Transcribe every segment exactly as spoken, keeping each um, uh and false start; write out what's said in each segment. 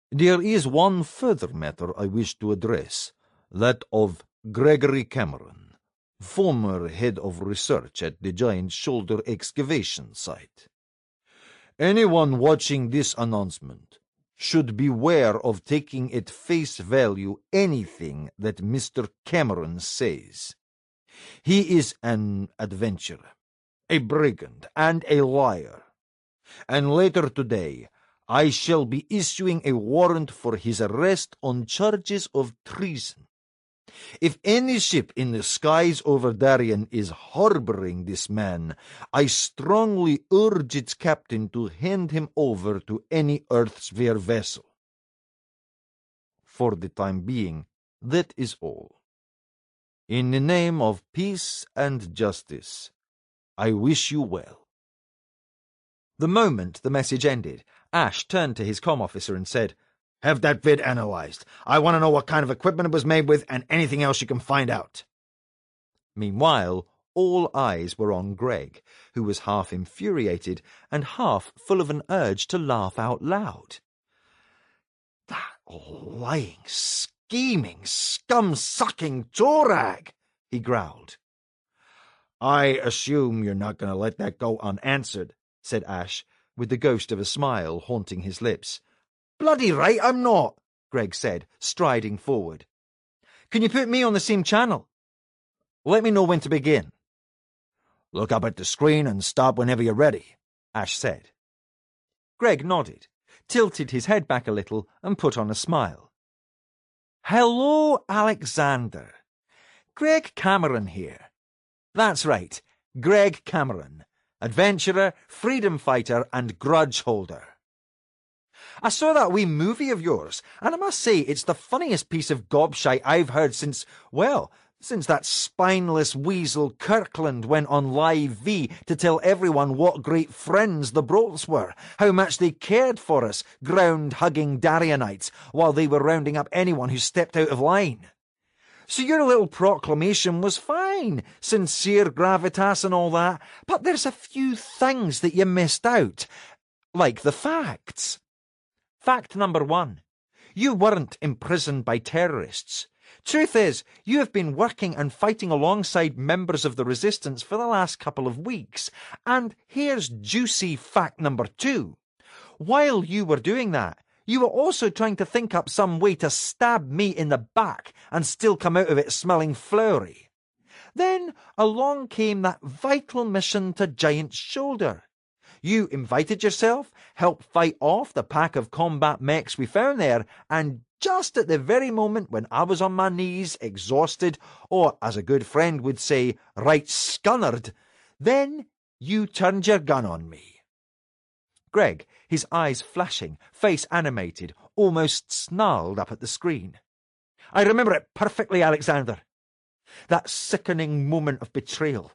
There is one further matter I wish to address, that of Gregory Cameron, former head of research at the Giant Shoulder excavation site. Anyone watching this announcement should beware of taking at face value anything that Mister Cameron says. He is an adventurer, a brigand, and a liar. And later today, I shall be issuing a warrant for his arrest on charges of treason. If any ship in the skies over Darien is harboring this man, I strongly urge its captain to hand him over to any Earthsphere vessel. For the time being, that is all. In the name of peace and justice, I wish you well. The moment the message ended, Ash turned to his comm officer and said, "Have that vid analyzed. I want to know what kind of equipment it was made with and anything else you can find out." Meanwhile, all eyes were on Greg, who was half infuriated and half full of an urge to laugh out loud. "That lying, scheming, scum-sucking Torag!" he growled. "I assume you're not going to let that go unanswered," said Ash, with the ghost of a smile haunting his lips. "Bloody right I'm not," Greg said, striding forward. "Can you put me on the same channel? Let me know when to begin." "Look up at the screen and stop whenever you're ready," Ash said. Greg nodded, tilted his head back a little, and put on a smile. "Hello, Alexander. Greg Cameron here. That's right, Greg Cameron, adventurer, freedom fighter, and grudge holder. I saw that wee movie of yours, and I must say it's the funniest piece of gobshite I've heard since, well, since that spineless weasel Kirkland went on Live V to tell everyone what great friends the Brolts were, how much they cared for us, ground-hugging Darianites, while they were rounding up anyone who stepped out of line. So your little proclamation was fine, sincere gravitas and all that, but there's a few things that you missed out, like the facts. Fact number one, you weren't imprisoned by terrorists. Truth is, you have been working and fighting alongside members of the resistance for the last couple of weeks. And here's juicy fact number two. While you were doing that, you were also trying to think up some way to stab me in the back and still come out of it smelling flowery. Then along came that vital mission to Giant Shoulder. You invited yourself, helped fight off the pack of combat mechs we found there, and just at the very moment when I was on my knees, exhausted, or, as a good friend would say, right scunnered, then you turned your gun on me." Greg, his eyes flashing, face animated, almost snarled up at the screen. "I remember it perfectly, Alexander. That sickening moment of betrayal.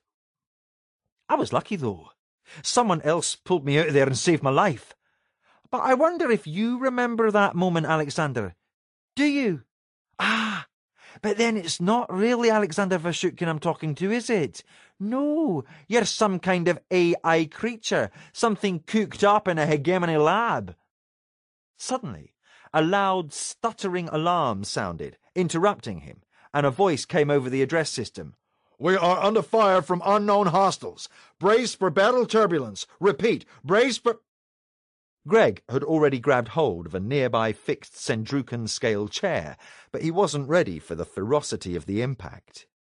I was lucky, though. Someone else pulled me out of there and saved my life. But I wonder if you remember that moment, Alexander. Do you? Ah, but then it's not really Alexander Vashukhin I'm talking to, is it? No, you're some kind of A I creature, something cooked up in a hegemony lab." Suddenly, a loud, stuttering alarm sounded, interrupting him, and a voice came over the address system. "We are under fire from unknown hostiles. Brace for battle turbulence. Repeat, brace for—" Greg had already grabbed hold of a nearby fixed Sendrukan-scale chair, but he wasn't ready for the ferocity of the impact.